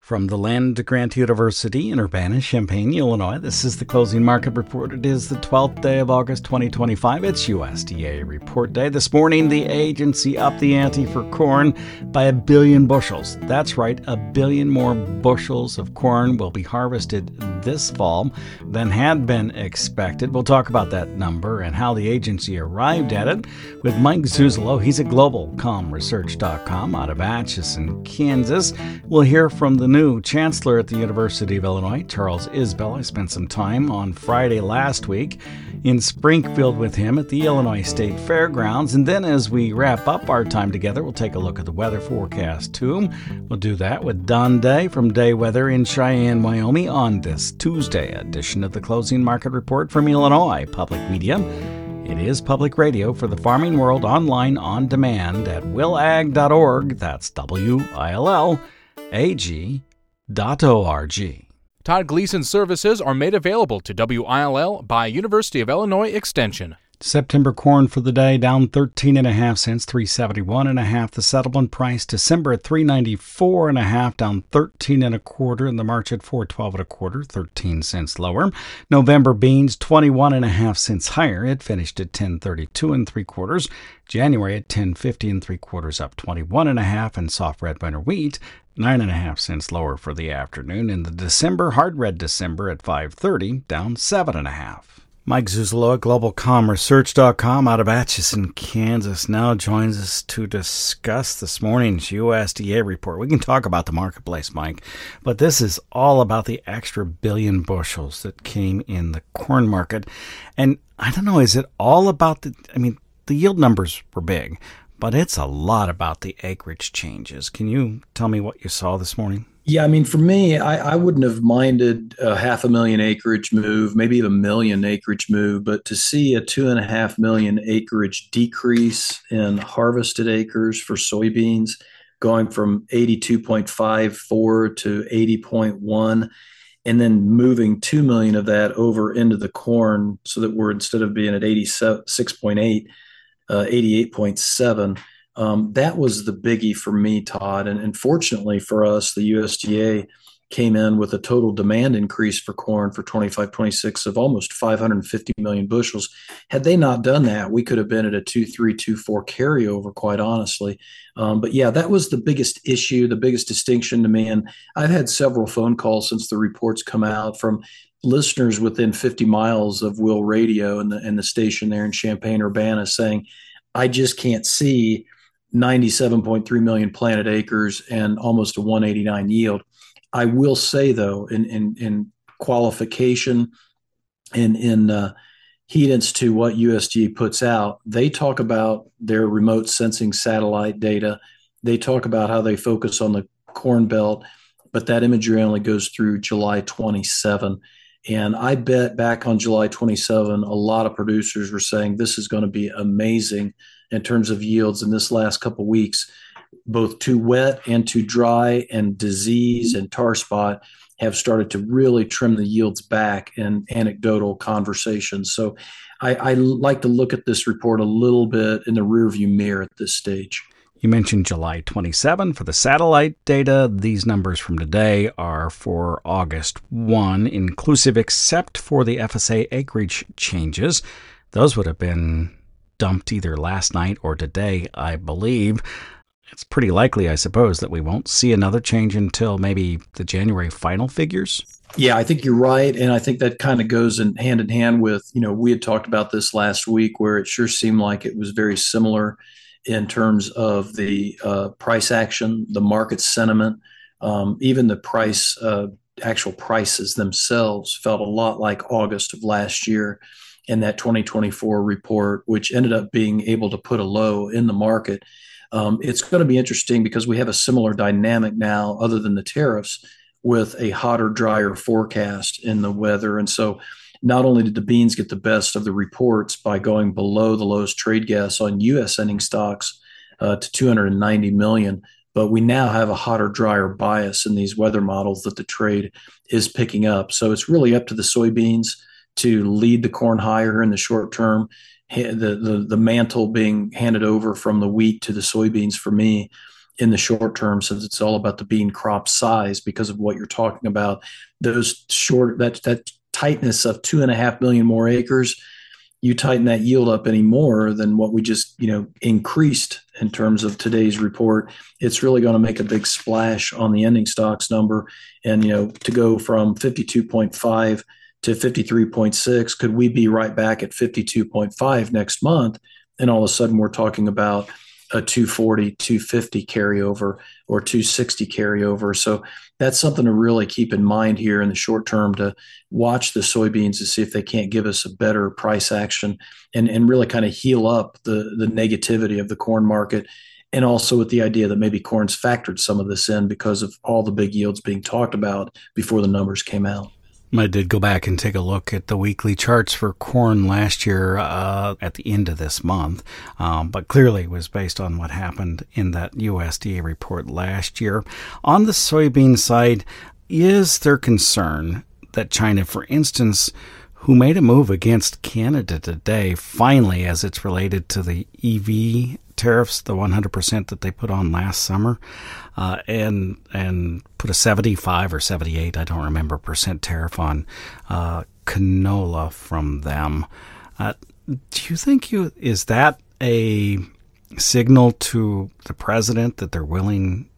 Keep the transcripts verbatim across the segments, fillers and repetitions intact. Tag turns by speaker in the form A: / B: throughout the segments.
A: From the land Grant University in Urbana-Champaign, Illinois, this is the Closing Market Report. It is the twelfth day of August twenty twenty-five. It's U S D A Report Day. This morning, the agency upped the ante for corn by a billion bushels. That's right, a billion more bushels of corn will be harvested this fall than had been expected. We'll talk about that number and how the agency arrived at it with Mike Zuzolo. He's at global com research dot com out of Atchison, Kansas. We'll hear from the new chancellor at the University of Illinois, Charles Isbell. I spent some time on Friday last week in Springfield with him at the Illinois State Fairgrounds. And then as we wrap up our time together, we'll take a look at the weather forecast too. We'll do that with Don Day from Day Weather in Cheyenne, Wyoming on this Tuesday edition of the Closing Market Report from Illinois Public Media. It is public radio for the farming world, online on demand at will ag dot org. That's W I L L A G dot O R G.
B: Todd Gleason services are made available to W I L L by University of Illinois Extension.
A: September corn for the day down thirteen and a half cents, three seventy-one and a half. The settlement price December at three ninety-four and a half, down thirteen and a quarter, and the March at four twelve and a quarter, thirteen cents lower. November beans twenty-one and a half cents higher. It finished at ten thirty-two and three quarters. January at ten fifty and three quarters, up twenty-one and a half, and soft red winter wheat nine and a half cents lower for the afternoon. In the December hard red December at five thirty, down seven and a half. Mike Zuzolo at global com research dot com out of Atchison, Kansas, now joins us to discuss this morning's U S D A report. We can talk about the marketplace, Mike, but this is all about the extra billion bushels that came in the corn market. And I don't know, is it all about the, I mean, the yield numbers were big, but it's a lot about the acreage changes. Can you tell me what you saw this morning?
C: Yeah, I mean, for me, I, I wouldn't have minded a half a million acreage move, maybe even a million acreage move, but to see a two and a half million acreage decrease in harvested acres for soybeans going from eighty-two point five four to eighty point one, and then moving two million of that over into the corn so that we're, instead of being at eighty-six point eight, uh, eighty-eight point seven. Um, that was the biggie for me, Todd. And, and fortunately for us, the U S D A came in with a total demand increase for corn for twenty-five twenty-six of almost five hundred fifty million bushels. Had they not done that, we could have been at a two three two four carryover, quite honestly. Um, but yeah, that was the biggest issue, the biggest distinction to me. And I've had several phone calls since the reports come out from listeners within fifty miles of Will Radio and the, and the station there in Champaign-Urbana saying, I just can't see ninety-seven point three million planted acres and almost a one eighty-nine yield. I will say, though, in in, in qualification and in, in uh, heedance to what U S D A puts out, they talk about their remote sensing satellite data. They talk about how they focus on the Corn Belt, but that imagery only goes through July twenty-seventh. And I bet back on July twenty-seventh, a lot of producers were saying this is going to be amazing in terms of yields in this last couple of weeks. Both too wet and too dry and disease and tar spot have started to really trim the yields back in anecdotal conversations. So I, I like to look at this report a little bit in the rearview mirror at this stage.
A: You mentioned July twenty-seventh for the satellite data. These numbers from today are for August first, inclusive except for the F S A acreage changes. Those would have been dumped either last night or today, I believe. It's pretty likely, I suppose, that we won't see another change until maybe the January final figures.
C: Yeah, I think you're right. And I think that kind of goes in hand in hand with, you know, we had talked about this last week where it sure seemed like it was very similar in terms of the uh, price action, the market sentiment, um, even the price, uh, actual prices themselves felt a lot like August of last year in that twenty twenty-four report, which ended up being able to put a low in the market. Um, it's going to be interesting because we have a similar dynamic now, other than the tariffs, with a hotter, drier forecast in the weather. And so not only did the beans get the best of the reports by going below the lowest trade guess on U S ending stocks uh, to two hundred ninety million, but we now have a hotter, drier bias in these weather models that the trade is picking up. So it's really up to the soybeans to lead the corn higher in the short term, the, the, the mantle being handed over from the wheat to the soybeans for me. in the short term, since it's all about the bean crop size because of what you're talking about. Those short that that tightness of two and a half million more acres, you tighten that yield up any more than what we just, you know, increased in terms of today's report, it's really going to make a big splash on the ending stocks number. And, you know, to go from fifty-two point five to fifty-three point six, could we be right back at fifty-two point five next month? And all of a sudden we're talking about a two forty, two fifty carryover or two sixty carryover. So that's something to really keep in mind here in the short term, to watch the soybeans to see if they can't give us a better price action and, and really kind of heal up the, the negativity of the corn market. And also with the idea that maybe corn's factored some of this in because of all the big yields being talked about before the numbers came out.
A: I did go back and take a look at the weekly charts for corn last year uh, at the end of this month, um, but clearly it was based on what happened in that U S D A report last year. On the soybean side, is there concern that China, for instance, who made a move against Canada today, finally, as it's related to the E V tariffs, the one hundred percent that they put on last summer, uh, and and put a seventy-five or seventy-eight, I don't remember, percent tariff on uh, canola from them. Uh, do you think you is that a signal to the president that they're willing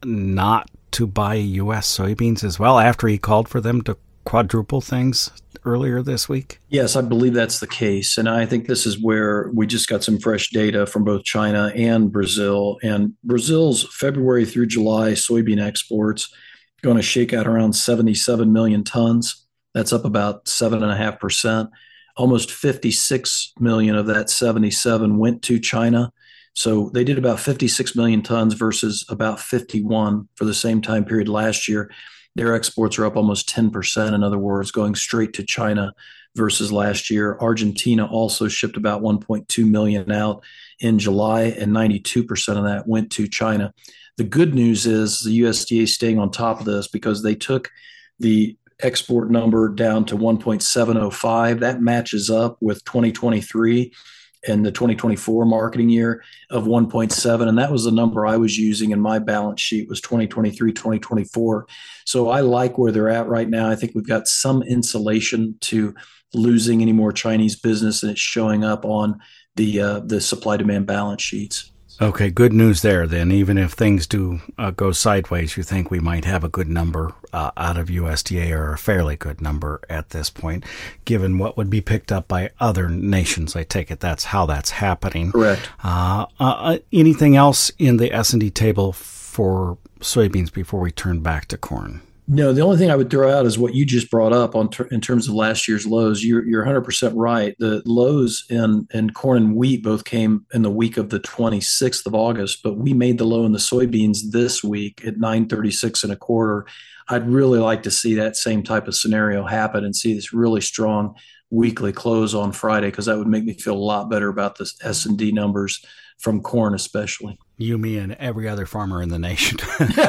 A: not to buy U S soybeans as well after he called for them to quadruple things earlier this week?
C: Yes, I believe that's the case. And I think this is where we just got some fresh data from both China and Brazil. And Brazil's February through July soybean exports going to shake out around seventy-seven million tons. That's up about seven point five percent. Almost fifty-six million of that seventy-seven went to China. So they did about fifty-six million tons versus about fifty-one for the same time period last year. Their exports are up almost ten percent, in other words, going straight to China versus last year. Argentina also shipped about one point two million out in July, and ninety-two percent of that went to China. The good news is the U S D A is staying on top of this because they took the export number down to one point seven oh five. That matches up with twenty twenty-three and the twenty twenty-four marketing year of one point seven. And that was the number I was using in my balance sheet, was twenty twenty-three, twenty twenty-four. So I like where they're at right now. I think we've got some insulation to losing any more Chinese business, and it's showing up on the uh, the supply demand balance sheets.
A: Okay, good news there then. Even if things do uh, go sideways, you think we might have a good number uh, out of U S D A, or a fairly good number at this point, given what would be picked up by other nations. I take it that's how that's happening.
C: Correct.
A: Uh, uh, anything else in the S and D table for soybeans before we turn back to corn?
C: No, the only thing I would throw out is what you just brought up on ter- in terms of last year's lows. You're, you're one hundred percent right. The lows in, in corn and wheat both came in the week of the twenty-sixth of August, but we made the low in the soybeans this week at nine thirty-six and a quarter. I'd really like to see that same type of scenario happen and see this really strong weekly close on Friday, because that would make me feel a lot better about the S and D numbers from corn especially.
A: You, me, and every other farmer in the nation.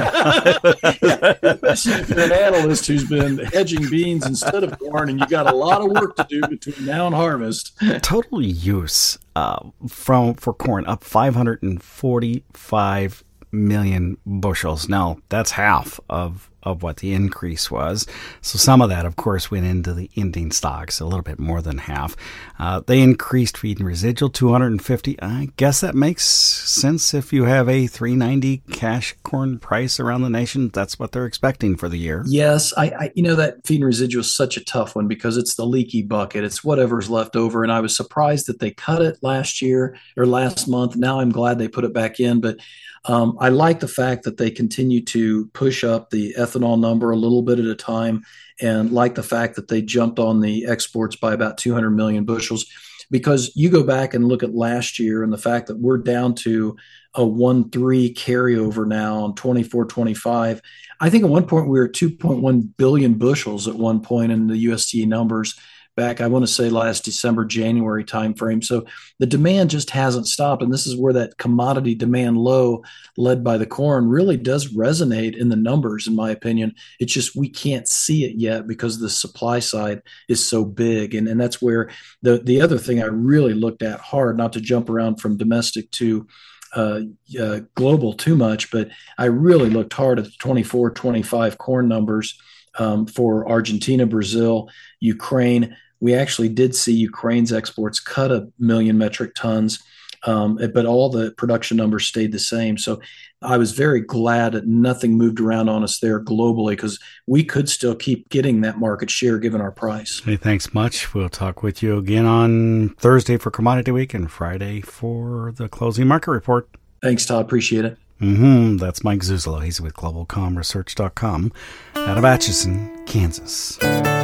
C: Yeah, especially if you're an analyst who's been hedging beans instead of corn, and you got a lot of work to do between now and harvest.
A: Total use uh, from for corn up five hundred forty-five million bushels. Now, that's half of of what the increase was. So some of that, of course, went into the ending stocks, a little bit more than half. Uh, they increased feed and residual two hundred fifty. I guess that makes sense if you have a three ninety cash corn price around the nation. That's what they're expecting for the year.
C: Yes, I, I you know, that feed and residual is such a tough one because it's the leaky bucket. It's whatever's left over. And I was surprised that they cut it last year or last month. Now I'm glad they put it back in. But Um, I like the fact that they continue to push up the ethanol number a little bit at a time, and like the fact that they jumped on the exports by about two hundred million bushels, because you go back and look at last year and the fact that we're down to a one point three carryover now on twenty-four twenty-five. I think at one point we were two point one billion bushels at one point in the U S D A numbers back, I want to say last December, January timeframe. So the demand just hasn't stopped. And this is where that commodity demand low led by the corn really does resonate in the numbers, in my opinion. It's just we can't see it yet because the supply side is so big. And, and that's where the, the other thing I really looked at hard, not to jump around from domestic to uh, uh, global too much, but I really looked hard at the twenty-four twenty-five corn numbers um, for Argentina, Brazil, Ukraine. We actually did see Ukraine's exports cut a million metric tons, um, but all the production numbers stayed the same. So I was very glad that nothing moved around on us there globally, because we could still keep getting that market share given our price.
A: Hey, thanks much. We'll talk with you again on Thursday for Commodity Week and Friday for the Closing Market Report.
C: Thanks, Todd. Appreciate it.
A: Mm-hmm. That's Mike Zuzolo. He's with global com research dot com out of Atchison, Kansas.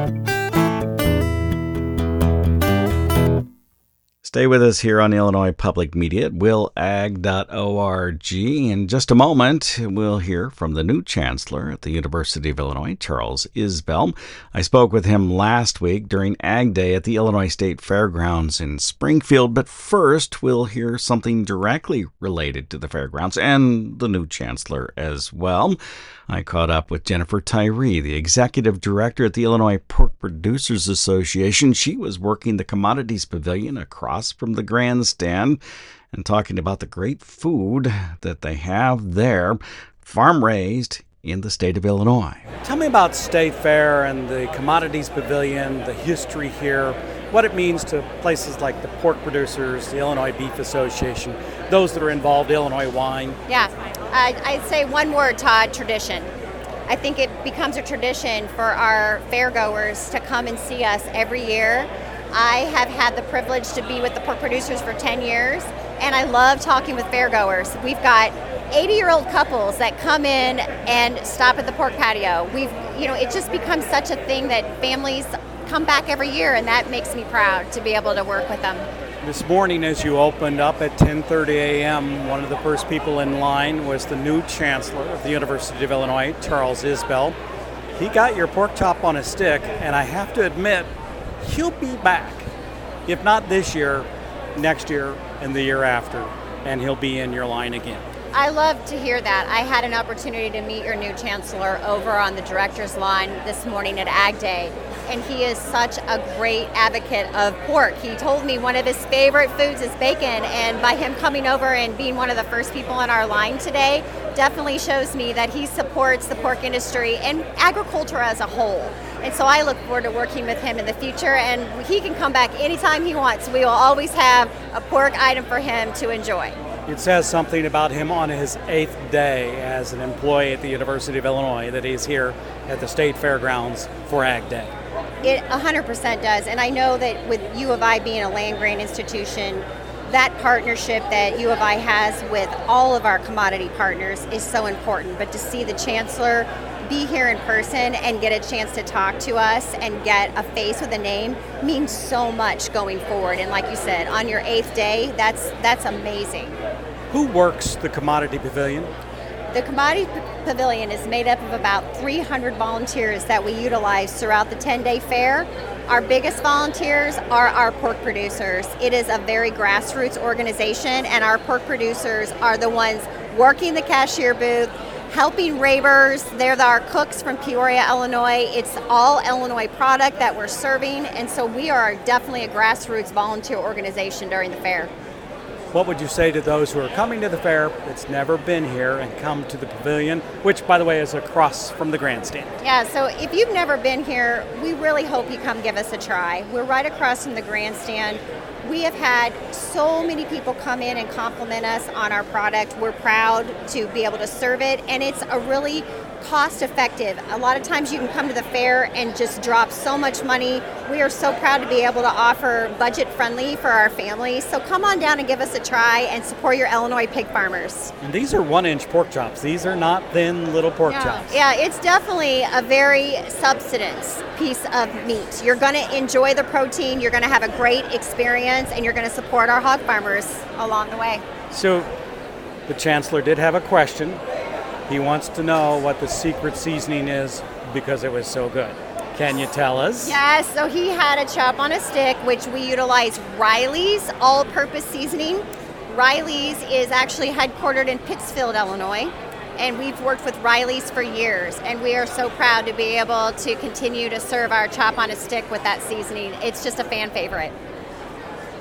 A: Stay with us here on Illinois Public Media at will ag dot org. In just a moment, we'll hear from the new chancellor at the University of Illinois, Charles Isbell. I spoke with him last week during Ag Day at the Illinois State Fairgrounds in Springfield. But first, we'll hear something directly related to the fairgrounds and the new chancellor as well. I caught up with Jennifer Tyree, the executive director at the Illinois Pork Producers Association. She was working the Commodities Pavilion across from the grandstand and talking about the great food that they have there, farm-raised in the state of Illinois.
D: Tell me about State Fair and the Commodities Pavilion, the history here, what it means to places like the Pork Producers, the Illinois Beef Association, those that are involved, Illinois Wine.
E: Yeah, uh, I'd say one word, Todd, tradition. I think it becomes a tradition for our fairgoers to come and see us every year. I have had the privilege to be with the pork producers for ten years, and I love talking with fairgoers. We've got eighty-year-old couples that come in and stop at the pork patio. We've, you know, it just becomes such a thing that families come back every year, and that makes me proud to be able to work with them.
D: This morning, as you opened up at ten thirty a.m., one of the first people in line was the new chancellor of the University of Illinois, Charles Isbell. He got your pork chop on a stick, and I have to admit, he'll be back. If not this year, next year, and the year after, and he'll be in your line again.
E: I love to hear that. I had an opportunity to meet your new chancellor over on the director's line this morning at Ag Day, and he is such a great advocate of pork. He told me one of his favorite foods is bacon, and by him coming over and being one of the first people in our line today definitely shows me that he supports the pork industry and agriculture as a whole. And so I look forward to working with him in the future, and he can come back anytime he wants. We will always have a pork item for him to enjoy.
D: It says something about him on his eighth day as an employee at the University of Illinois that he's here at the State Fairgrounds for Ag Day.
E: It one hundred percent does, and I know that with U of I being a land-grant institution, that partnership that U of I has with all of our commodity partners is so important. But to see the chancellor be here in person and get a chance to talk to us and get a face with a name means so much going forward. And like you said, on your eighth day, that's that's amazing.
D: Who works the Commodity Pavilion?
E: The Commodity P- Pavilion is made up of about three hundred volunteers that we utilize throughout the ten-day fair. Our biggest volunteers are our pork producers. It is a very grassroots organization, and our pork producers are the ones working the cashier booth, helping ravers. They're our cooks from Peoria, Illinois. It's all Illinois product that we're serving, and so we are definitely a grassroots volunteer organization during the fair.
D: What would you say to those who are coming to the fair that's never been here and come to the pavilion, which, by the way, is across from the grandstand?
E: Yeah, so if you've never been here, we really hope you come give us a try. We're right across from the grandstand. We have had so many people come in and compliment us on our product. We're proud to be able to serve it, and it's a really cost effective. A lot of times you can come to the fair and just drop so much money. We are so proud to be able to offer budget friendly for our families. So come on down and give us a try and support your Illinois pig farmers.
D: And these are one inch pork chops. These are not thin little pork
E: yeah.
D: chops.
E: Yeah, it's definitely a very substance piece of meat. You're going to enjoy the protein, you're going to have a great experience, and you're going to support our hog farmers along the way.
D: So the chancellor did have a question. He wants to know what the secret seasoning is because it was so good. Can you tell us?
E: Yes, so he had a chop on a stick, which we utilize Riley's all-purpose seasoning. Riley's is actually headquartered in Pittsfield, Illinois, and we've worked with Riley's for years, and we are so proud to be able to continue to serve our chop on a stick with that seasoning. It's just a fan favorite.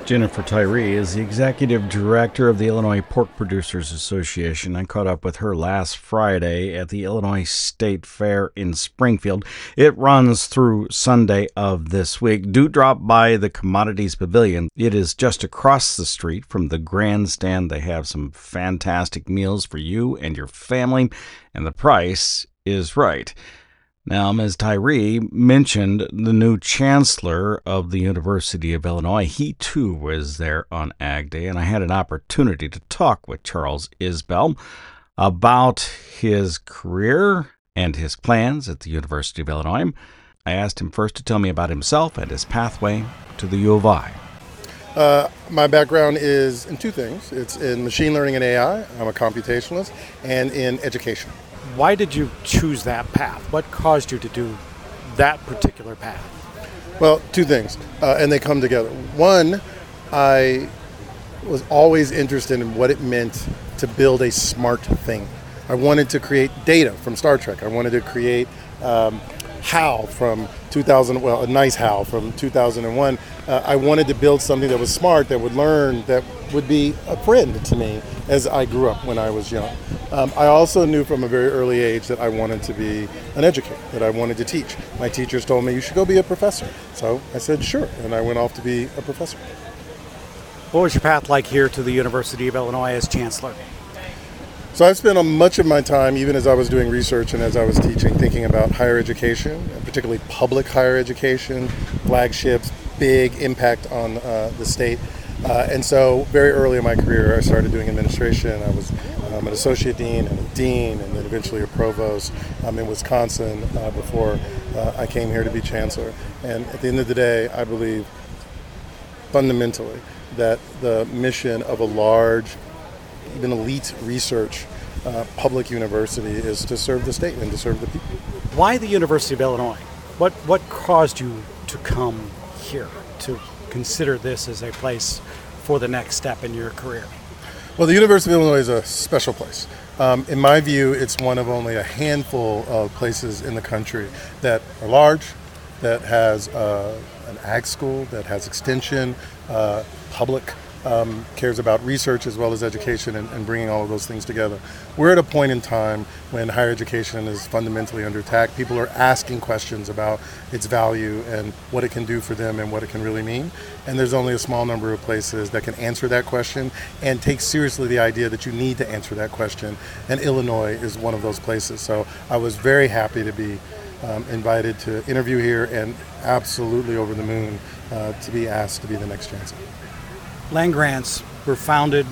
A: Jennifer Tyree is the executive director of the Illinois Pork Producers Association. I caught up with her last Friday at the Illinois State Fair in Springfield. It runs through Sunday of this week. Do drop by the Commodities Pavilion. It is just across the street from the grandstand. They have some fantastic meals for you and your family, and the price is right. Now, Miz Tyree mentioned the new chancellor of the University of Illinois. He, too, was there on Ag Day, and I had an opportunity to talk with Charles Isbell about his career and his plans at the University of Illinois. I asked him first to tell me about himself and his pathway to the U of I.
F: Uh, my background is in two things. It's in machine learning and A I. I'm a computationalist, and in education.
D: Why did you choose that path? What caused you to do that particular path?
F: Well, two things, uh, and they come together. One, I was always interested in what it meant to build a smart thing. I wanted to create Data from Star Trek. I wanted to create um, HAL from two thousand, well, a nice HAL from two thousand one. Uh, I wanted to build something that was smart, that would learn, that would be a friend to me as I grew up when I was young. Um, I also knew from a very early age that I wanted to be an educator, that I wanted to teach. My teachers told me, you should go be a professor. So I said, sure, and I went off to be a professor.
D: What was your path like here to the University of Illinois as chancellor?
F: So I've spent much of my time, even as I was doing research and as I was teaching, thinking about higher education, and particularly public higher education, flagships, big impact on uh, the state. Uh, and so very early in my career, I started doing administration. I was um, an associate dean and a dean, and then eventually a provost um, in Wisconsin uh, before uh, I came here to be chancellor. And at the end of the day, I believe fundamentally that the mission of a large, even elite research uh, public university is to serve the state and to serve the people.
D: Why the University of Illinois? What what caused you to come here, to consider this as a place for the next step in your career?
F: Well, the University of Illinois is a special place. Um, in my view, it's one of only a handful of places in the country that are large, that has uh, an ag school, that has extension, uh, public Um, cares about research as well as education, and, and bringing all of those things together. We're at a point in time when higher education is fundamentally under attack. People are asking questions about its value and what it can do for them and what it can really mean. And there's only a small number of places that can answer that question and take seriously the idea that you need to answer that question. And Illinois is one of those places. So I was very happy to be um, invited to interview here, and absolutely over the moon uh, to be asked to be the next chancellor.
D: Land grants were founded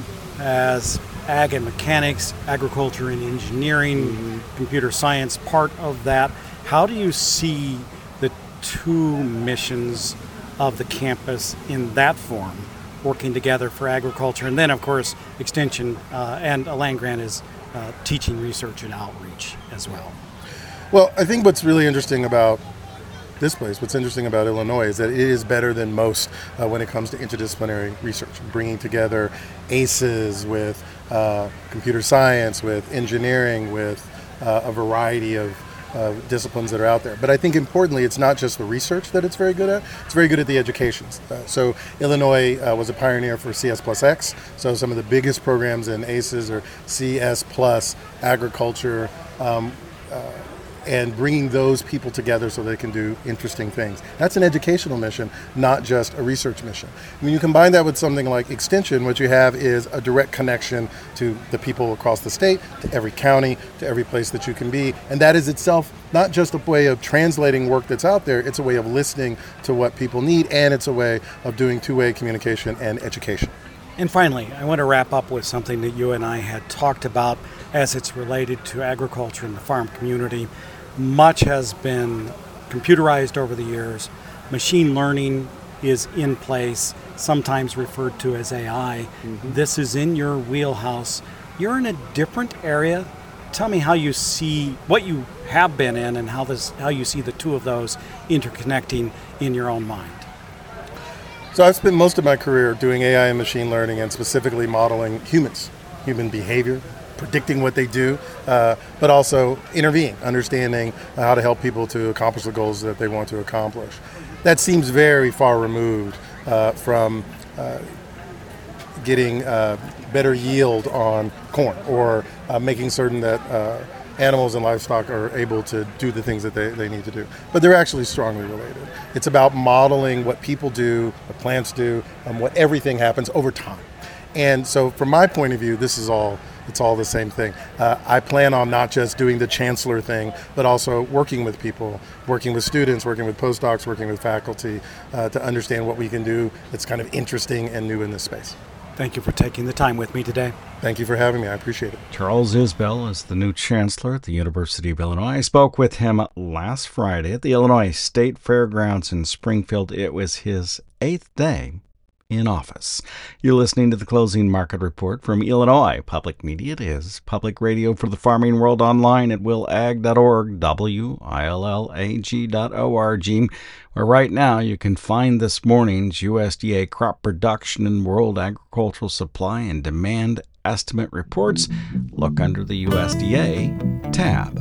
D: as ag and mechanics, agriculture and engineering, mm-hmm. computer science, part of that. How do you see the two missions of the campus in that form working together for agriculture? And then, of course, extension uh, and a land grant is uh, teaching, research, and outreach as well.
F: Well, I think what's really interesting about this place, what's interesting about Illinois, is that it is better than most uh, when it comes to interdisciplinary research, bringing together A C Es with uh, computer science, with engineering, with uh, a variety of uh, disciplines that are out there. But I think importantly, it's not just the research that it's very good at, it's very good at the education. Uh, so Illinois uh, was a pioneer for C S plus X, so some of the biggest programs in A C Es are C S plus, agriculture, um, uh, and bringing those people together so they can do interesting things. That's an educational mission, not just a research mission. When you combine that with something like extension, what you have is a direct connection to the people across the state, to every county, to every place that you can be. And that is itself not just a way of translating work that's out there, it's a way of listening to what people need, and it's a way of doing two-way communication and education.
D: And finally, I want to wrap up with something that you and I had talked about as it's related to agriculture and the farm community. Much has been computerized over the years. Machine learning is in place, sometimes referred to as A I. Mm-hmm. This is in your wheelhouse. You're in a different area. Tell me how you see what you have been in and how this, how you see the two of those interconnecting in your own mind.
F: So I've spent most of my career doing A I and machine learning, and specifically modeling humans, human behavior, predicting what they do, uh, but also intervening, understanding how to help people to accomplish the goals that they want to accomplish. That seems very far removed uh, from uh, getting uh, better yield on corn, or uh, making certain that uh, animals and livestock are able to do the things that they, they need to do. But they're actually strongly related. It's about modeling what people do, what plants do, and what everything happens over time. And so from my point of view, this is all, it's all the same thing. Uh, I plan on not just doing the chancellor thing, but also working with people, working with students, working with postdocs, working with faculty uh, to understand what we can do that's kind of interesting and new in this space.
D: Thank you for taking the time with me today.
F: Thank you for having me. I appreciate it.
A: Charles Isbell is the new chancellor at the University of Illinois. I spoke with him last Friday at the Illinois State Fairgrounds in Springfield. It was his eighth day in office. You're listening to the Closing Market Report from Illinois Public Media. It is public radio for the farming world, online at will ag dot org, W I L L A G dot O R G, where right now you can find this morning's U S D A crop production and world agricultural supply and demand estimate reports. Look under the U S D A tab.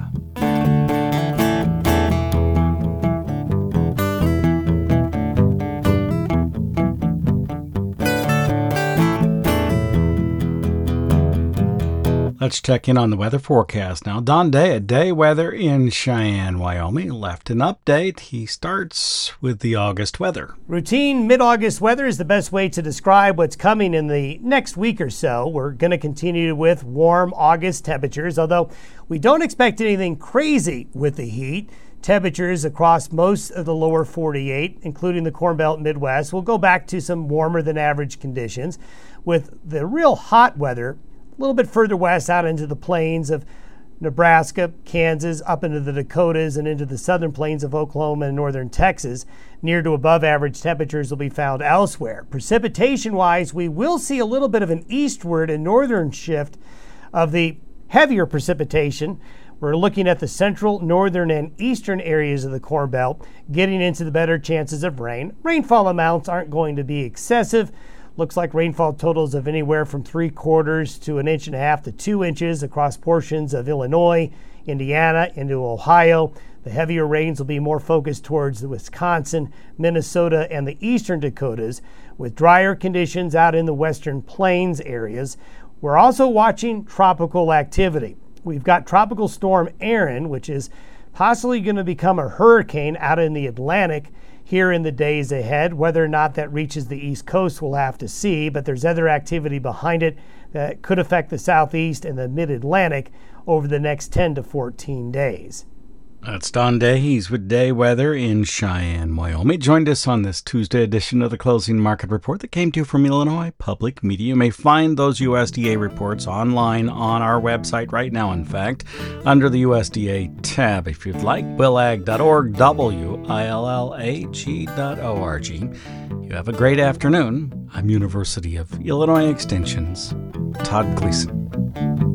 A: Let's check in on the weather forecast now. Don Day at Day Weather in Cheyenne, Wyoming, left an update. He starts with the August weather.
G: Routine mid-August weather is the best way to describe what's coming in the next week or so. We're going to continue with warm August temperatures, although we don't expect anything crazy with the heat. Temperatures across most of the lower forty-eight, including the Corn Belt Midwest, will go back to some warmer than average conditions, with the real hot weather a little bit further west out into the plains of Nebraska, Kansas, up into the Dakotas, and into the southern plains of Oklahoma and northern Texas. Near to above average temperatures will be found elsewhere. Precipitation-wise, we will see a little bit of an eastward and northern shift of the heavier precipitation. We're looking at the central, northern, and eastern areas of the Corn Belt, getting into the better chances of rain. Rainfall amounts aren't going to be excessive. Looks like rainfall totals of anywhere from three quarters to an inch and a half to two inches across portions of Illinois, Indiana, into Ohio. The heavier rains will be more focused towards the Wisconsin, Minnesota, and the eastern Dakotas, with drier conditions out in the western plains areas. We're also watching tropical activity. We've got Tropical Storm Erin, which is possibly going to become a hurricane out in the Atlantic here in the days ahead. Whether or not that reaches the East Coast, we'll have to see, but there's other activity behind it that could affect the Southeast and the Mid-Atlantic over the next ten to fourteen days.
A: That's Don Day. He's with Day Weather in Cheyenne, Wyoming. Joined us on this Tuesday edition of the Closing Market Report that came to you from Illinois Public Media. You may find those U S D A reports online on our website right now, in fact, under the U S D A tab, if you'd like, will ag dot org, W I L L A G dot O R G. You have a great afternoon. I'm University of Illinois Extension's Todd Gleason.